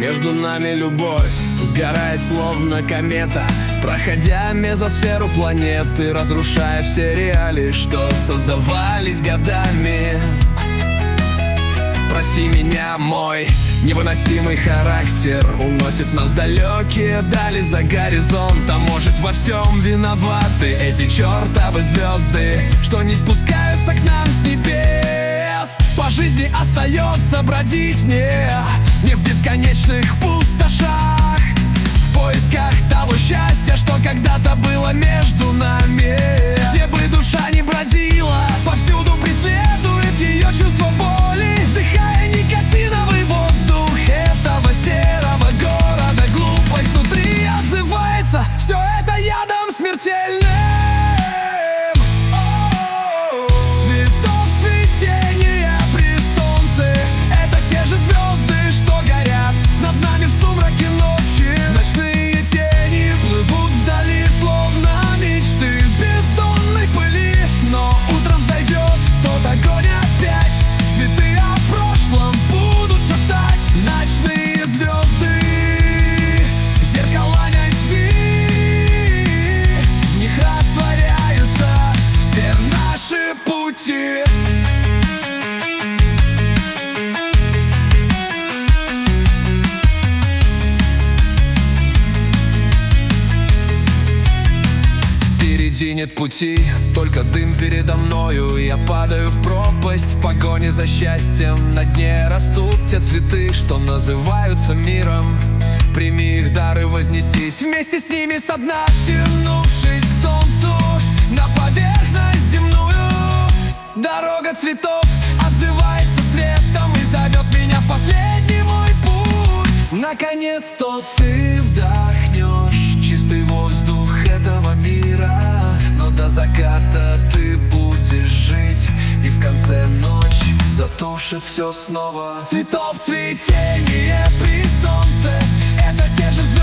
Между нами любовь сгорает словно комета, проходя мезосферу планеты, разрушая все реалии, что создавались годами. Прости меня, мой невыносимый характер уносит нас в далекие дали за горизонт. А может, во всем виноваты эти чертовы звезды, что не спускаются к нам с небес. По жизни остается бродить мне не в бесконечных пустошах, в поисках того счастья, что когда-то было между нами. Где бы душа ни бродила, повсюду преследует ее чувство боли, вдыхая никотиновый воздух этого серого города. Глупость внутри отзывается, все это ядом смертельным. Цветов цветения при солнце — это те же звезды, что горят над нами в сумраке ночи. Ночные тени плывут вдали, словно мечты в бездонной пыли. Но утром взойдет тот огонь опять, цветы о прошлом будут шептать. Ночные звезды, зеркала ночные, в них растворяются все наши пути. Впереди нет пути, только дым передо мною. Я падаю в пропасть в погоне за счастьем. На дне растут те цветы, что называются миром. Прими их дар и вознесись вместе с ними со дна, тянувшись к солнцу на поверхность земную. Дорога цветов отзывается светом и зовет меня в последний мой путь. Наконец-то ты вдохнешь чистый воздух этого мира, но до заката ты будешь жить, и в конце ночь затушит все снова. Цветов цветение при солнце — это те же